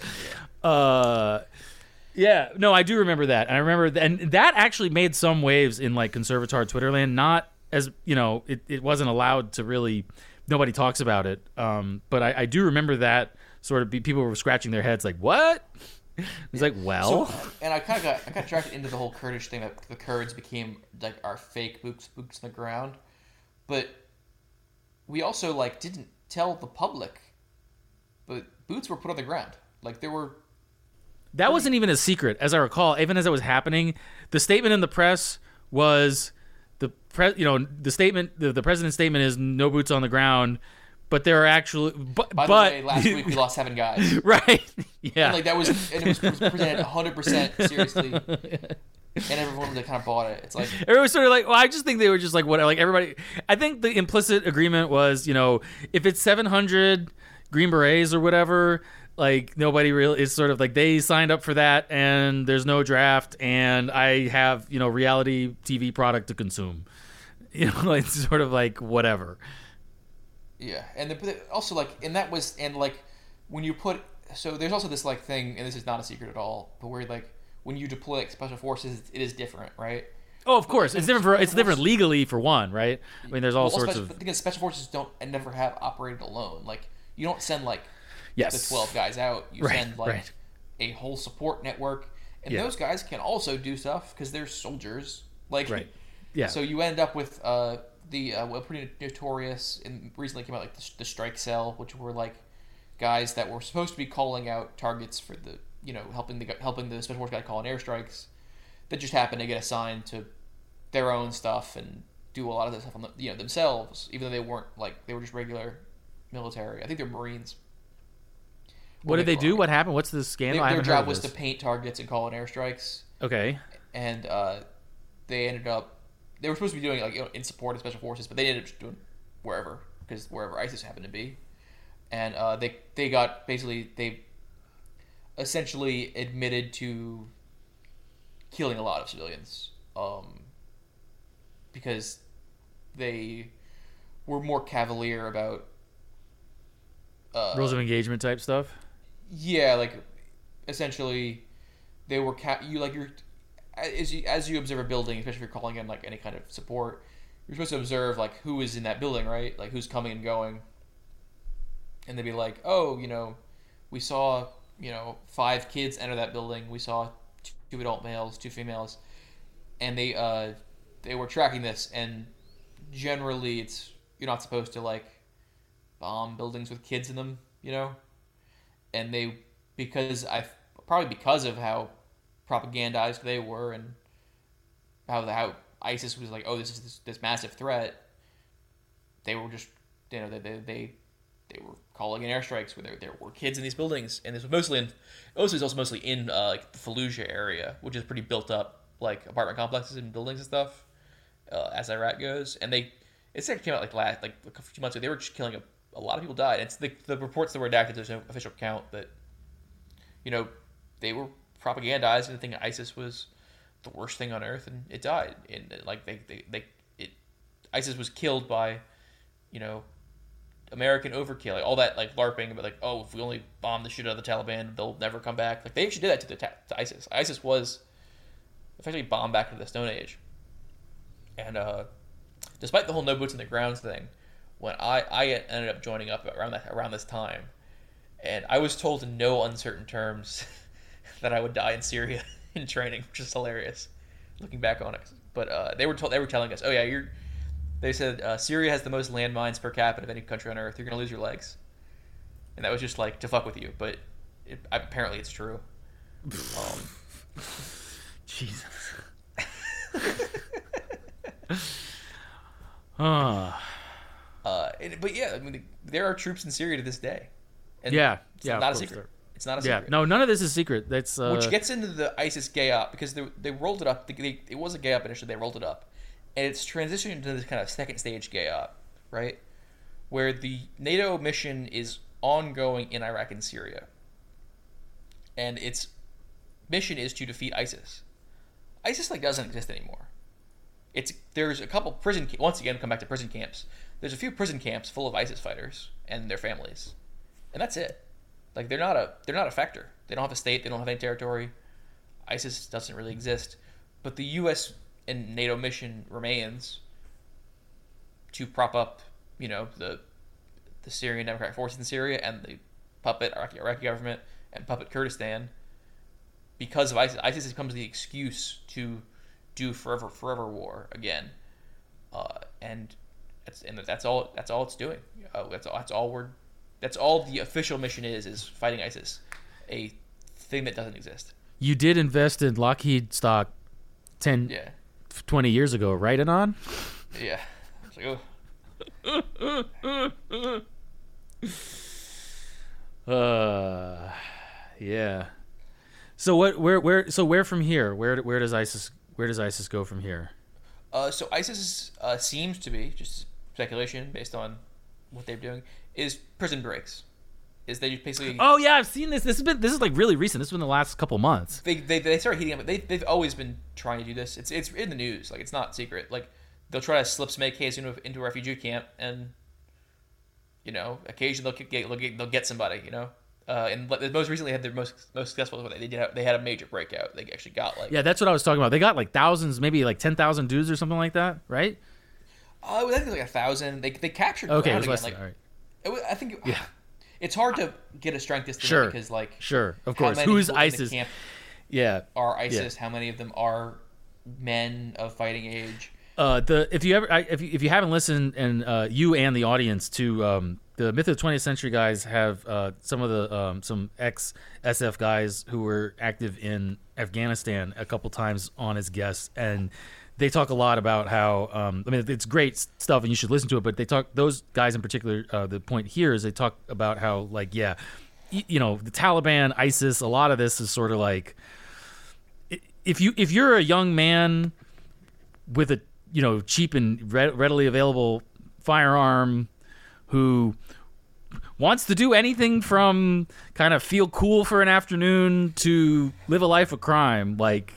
Yes. Yeah. No, I do remember that. And I remember and that actually made some waves in like conservatoire Twitterland. Not as, it wasn't allowed to really. Nobody talks about it. But I do remember that sort of people were scratching their heads like, what? It's like, well. So, and I kind of got dragged into the whole Kurdish thing, that the Kurds became like our fake boots on the ground, but we also like didn't tell the public, but boots were put on the ground. Like there were. That wasn't even a secret, as I recall. Even as it was happening, the statement in the press was the statement. The president's statement is no boots on the ground. But there are actually, By the way, last week we lost 7 guys. Right? Yeah. And like that was, and it was presented 100% seriously, and everyone kind of bought it. It's like everyone was sort of like, well, I just think they were just like what, like everybody. I think the implicit agreement was, if it's 700 Green Berets or whatever, like nobody really is sort of like they signed up for that, and there's no draft, and I have reality TV product to consume. Like sort of like whatever. Yeah, and also like, and that was, and like when you put, so there's also this like thing, and this is not a secret at all, but where like when you deploy like special forces, it is different, right? Oh, of course, it's different. It's different legally for one, right? I mean, there's all sorts of. Because special forces don't and never have operated alone. Like you don't send like the 12 guys out. You send like a whole support network, and those guys can also do stuff because they're soldiers. Like, yeah. So you end up with pretty notorious, and recently came out like the strike cell, which were like guys that were supposed to be calling out targets for the helping the special force guy call in airstrikes, that just happened to get assigned to their own stuff and do a lot of that stuff on themselves, even though they weren't like, they were just regular military. I think they're Marines. What did they do? What happened? What's the scandal? Their job was to paint targets and call in airstrikes. Okay. And they ended up. They were supposed to be doing like in support of special forces, but they ended up just doing wherever ISIS happened to be, and they essentially admitted to killing a lot of civilians, because they were more cavalier about rules of engagement type stuff. Yeah, like essentially they were as you observe a building, especially if you're calling in like any kind of support, you're supposed to observe like who is in that building, right? Like who's coming and going. And they'd be like, oh, we saw 5 kids enter that building. We saw 2 adult males, 2 females, and they were tracking this. And generally, you're not supposed to like bomb buildings with kids in them, And because of how propagandized they were, and how ISIS was like, oh, this is this massive threat. They were just, they were calling in airstrikes where there were kids in these buildings, and this was mostly in like the Fallujah area, which is pretty built up like apartment complexes and buildings and stuff, as Iraq goes. And it came out like a few months ago. They were just killing a lot of people died. It's the reports that were redacted. There's no official count, but they were propagandized and think ISIS was the worst thing on earth, and it died. And like ISIS was killed by, American overkill, like all that like LARPing about like, oh, if we only bomb the shit out of the Taliban, they'll never come back. Like they actually did that to ISIS. ISIS was effectively bombed back into the Stone Age. And despite the whole no boots on the ground thing, when I ended up joining up around this time, and I was told in no uncertain terms that I would die in Syria in training, which is hilarious looking back on it. But they were telling us, oh yeah, they said Syria has the most landmines per capita of any country on earth. You're gonna lose your legs, and that was just like to fuck with you. But apparently it's true. Jesus. But yeah, I mean, there are troops in Syria to this day. And yeah, it's not a secret. It's not a Yeah. secret. No, none of this is secret. That's Which gets into the ISIS gay op, because they rolled it up. It was a gay op initially. They rolled it up, and it's transitioned into this kind of second stage gay op, right? Where the NATO mission is ongoing in Iraq and Syria, and its mission is to defeat ISIS. ISIS like doesn't exist anymore. There's a couple once again come back to prison camps. There's a few prison camps full of ISIS fighters and their families, and that's it. Like they're not a factor. They don't have a state. They don't have any territory. ISIS doesn't really exist, but the U.S. and NATO mission remains to prop up, the Syrian Democratic Forces in Syria and the puppet Iraqi government and puppet Kurdistan. Because of ISIS becomes the excuse to do forever war again, and that's all it's doing. That's all the official mission is fighting ISIS, a thing that doesn't exist. You did invest in Lockheed stock 10, 20 years ago, right, Anon? Yeah. It's like, yeah. So where from here? Where does ISIS go from here? So ISIS seems to be, just speculation based on what they're doing, is prison breaks. Is they basically? Oh yeah, I've seen this. This is like really recent. This has been the last couple months. They started heating up. They've always been trying to do this. It's in the news. Like it's not secret. Like they'll try to slip some AKs into a refugee camp, and occasionally they'll get somebody. And most recently had their most successful. They had a major breakout. They actually got yeah, that's what I was talking about. They got like thousands, maybe like 10,000 dudes or something like that, right? I think it was like 1,000. They captured. Okay, it was again. less than, all right. I think. Yeah. It's hard to get a strength estimate because of course, who's ISIS? Yeah, are ISIS? Yeah. How many of them are men of fighting age? If you haven't listened, and you and the audience to the Myth of the 20th Century guys have some of the some ex SF guys who were active in Afghanistan a couple times on as guests, and they talk a lot about how it's great stuff and you should listen to it, but those guys in particular, the point here is they talk about how the Taliban, ISIS, a lot of this is sort of like if you're a young man with a cheap and readily available firearm who wants to do anything from kind of feel cool for an afternoon to live a life of crime,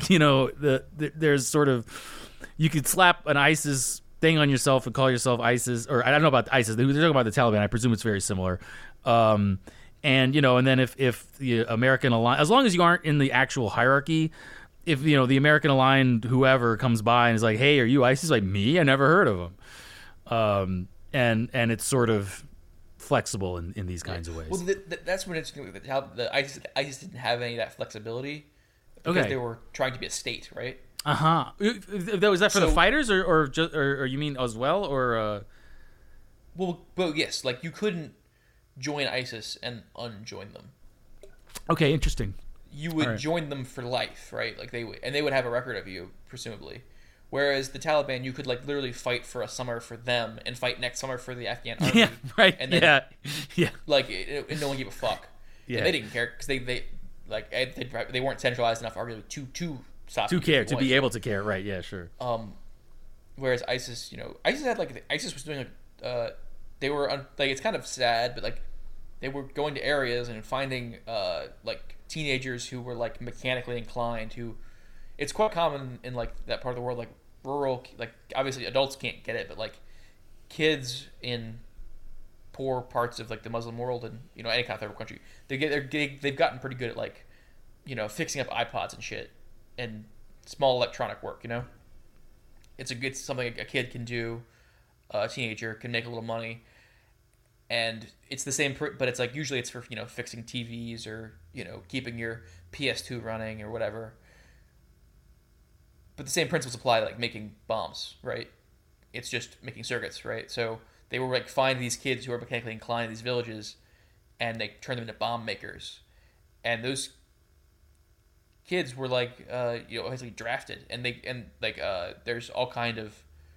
there's sort of, you could slap an ISIS thing on yourself and call yourself ISIS, or I don't know about ISIS. They're talking about the Taliban. I presume it's very similar. And then if the American aligned, as long as you aren't in the actual hierarchy, if the American aligned whoever comes by and is like, "Hey, are you ISIS?" Like, me, I never heard of them. And it's sort of flexible in these kinds of ways. Well, that's what it's how the ISIS didn't have any of that flexibility because they were trying to be a state, right? Was that for the fighters, or you mean as well, or? Well, yes. Like you couldn't join ISIS and unjoin them. Okay, interesting. You would join them for life, right? Like they would have a record of you, presumably. Whereas the Taliban, you could literally fight for a summer for them and fight next summer for the Afghan army. Yeah, right. And then, yeah. No one gave a fuck. Yeah, and they didn't care because they weren't centralized enough, arguably, to stop to care, to be able to care, right? Yeah, sure. Whereas ISIS, ISIS had ISIS was doing they were it's kind of sad, but they were going to areas and finding teenagers who were mechanically inclined. Who, it's quite common in that part of the world, rural, obviously adults can't get it, but kids in poor parts of the Muslim world and any kind of third world country, they've gotten pretty good at fixing up iPods and shit and small electronic work. It's something a kid can do, a teenager can make a little money, and it's the same, but it's usually it's for fixing TVs or keeping your PS2 running or whatever. But the same principles apply to making bombs, right? It's just making circuits, right? So they were find these kids who are mechanically inclined in these villages, and they turn them into bomb makers, and those kids were basically drafted, and there's all kind of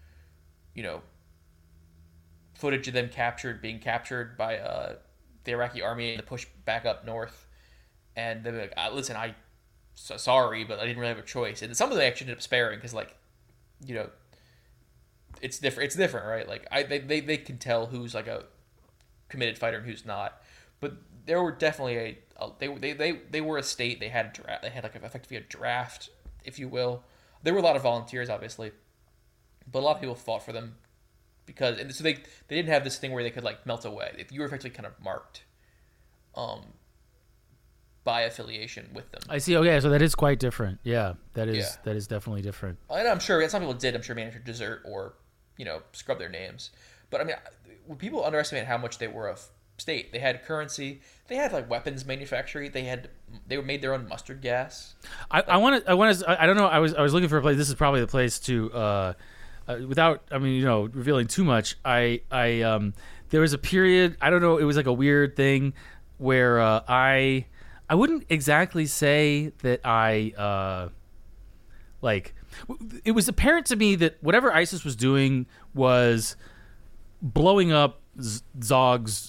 footage of them being captured by the Iraqi army and the push back up north, and they'd be like, "Listen, sorry, but I didn't really have a choice." And some of them actually ended up sparing because, like, you know, it's different. It's different, right? Like, they can tell who's like a committed fighter and who's not. But there were definitely they were a state. They had a draft. They had like effectively a draft, if you will. There were a lot of volunteers, obviously, but a lot of people fought for them because, and so they didn't have this thing where they could like melt away. If you were effectively kind of marked, by affiliation with them. I see. Okay, so that is quite different. Yeah, that is Yeah. that is definitely different. And I'm sure some people did. I'm sure managed to desert or, you know, scrub their names. But I mean, when people underestimate how much they were a state, they had currency. They had like weapons manufacturing. They made their own mustard gas. I don't know. I was looking for a place. This is probably the place to, without, I mean, you know, revealing too much. There was a period. I don't know. It was like a weird thing where I wouldn't exactly say that it was apparent to me that whatever ISIS was doing was blowing up Zog's,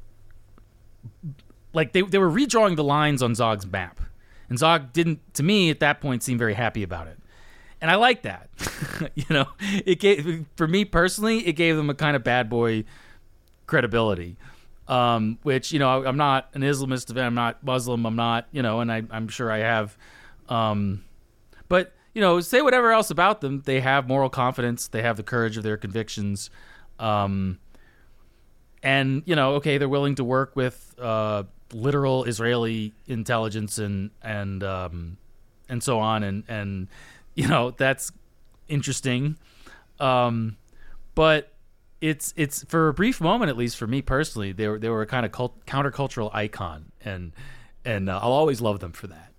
like they were redrawing the lines on Zog's map. And Zog didn't, to me at that point, seem very happy about it. And I like that. You know, for me personally, it gave them a kind of bad boy credibility. Which, you know, I'm not an Islamist, I'm not Muslim, I'm not, you know, and I'm sure I have, but, you know, say whatever else about them, they have moral confidence, they have the courage of their convictions, and, you know, okay, they're willing to work with, literal Israeli intelligence and so on, and, you know, that's interesting, but it's for a brief moment, at least for me personally, they were a kind of countercultural icon, and I'll always love them for that.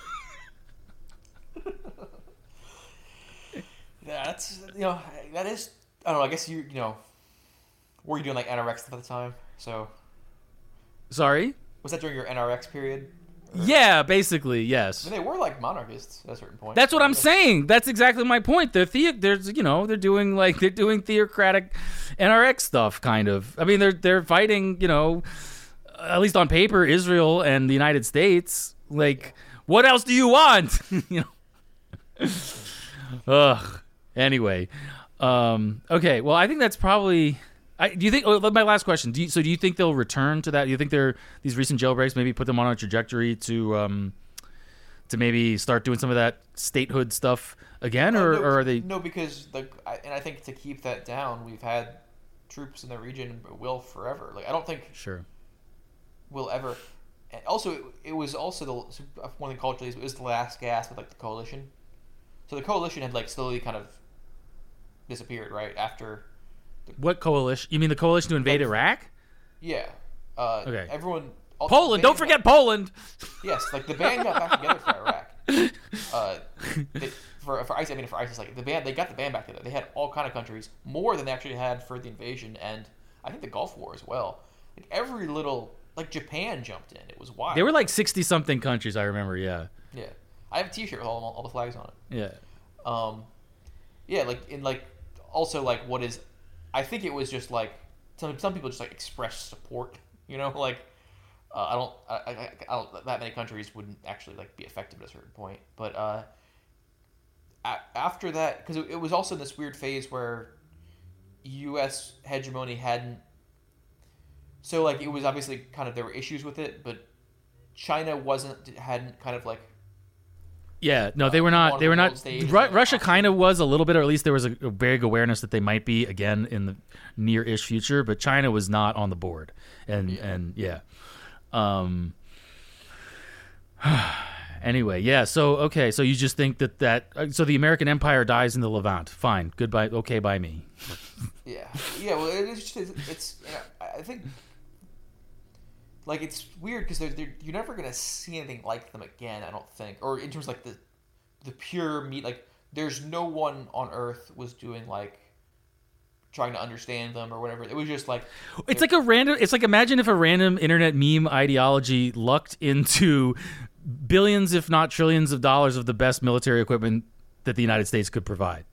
That's, you know, that is, I don't know. I guess you know, were you doing like NRX stuff at the time? So, Sorry? was that during your NRX period? Yeah, basically, yes. I mean, they were like monarchists at a certain point. That's what I'm saying. That's exactly my point. They're doing theocratic NRX stuff, kind of. I mean, they're fighting, you know, at least on paper, Israel and the United States. Like, what else do you want? You know. Ugh. Anyway, okay. Well, I think that's probably. Do you think? Oh, my last question. Do you think they'll return to that? Do you think these recent jailbreaks maybe put them on a trajectory to maybe start doing some of that statehood stuff again, or are they? No, because I think to keep that down, we've had troops in the region will forever. Like, I don't think we'll ever. And also, it was also one of the cultures. It was the last gasp with like the coalition. So the coalition had like slowly kind of disappeared right after. What coalition? You mean the coalition to invade Iraq? Yeah. Okay. Everyone. Poland. Don't forget Poland. Yes, like the band got back together for Iraq. For ISIS, for ISIS, like they got the band back together. They had all kind of countries, more than they actually had for the invasion, and I think the Gulf War as well. Like every little, like Japan jumped in. It was wild. There were like 60-something countries. I remember. Yeah. Yeah. I have a T-shirt with all the flags on it. Yeah. Yeah, like in like also like what is. I think it was just like some people just like express support, you know, like I don't that many countries wouldn't actually like be effective at a certain point, but after that, because it was also this weird phase where U.S. hegemony hadn't, so like it was obviously kind of there were issues with it, but China hadn't kind of like. Yeah, no, they were not. They were not. Russia kind of was a little bit, or at least there was a vague awareness that they might be again in the near-ish future. But China was not on the board, and yeah. Anyway, yeah. So okay, so you just think that so the American Empire dies in the Levant. Fine, goodbye. Okay, by me. Yeah. Well, it's. I think. Like, it's weird because you're never going to see anything like them again, I don't think. Or in terms of, like, the pure meat. Like, there's no one on Earth was doing, like, trying to understand them or whatever. It was just, like... It's like imagine if a random internet meme ideology lucked into billions, if not trillions of dollars of the best military equipment that the United States could provide.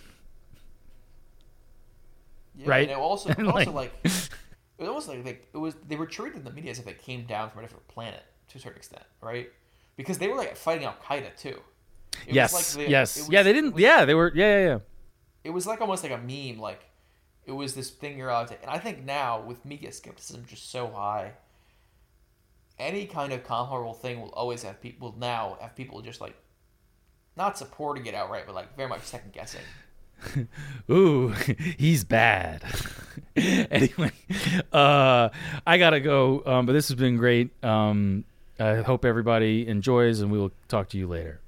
Yeah, right? And it also like... It was almost like they were treated in the media as if they came down from a different planet to a certain extent, right? Because they were like fighting Al Qaeda too. It Yes. was like Yes. Yeah. They didn't. Yeah. They were. Yeah. Yeah. Yeah. It was like almost like a meme. Like it was this thing you're allowed to. And I think now with media skepticism just so high, any kind of comparable thing will always have people now have people just like not supporting it outright, but like very much second guessing. Ooh, he's bad. Anyway, I gotta go. But this has been great. I hope everybody enjoys, and we will talk to you later.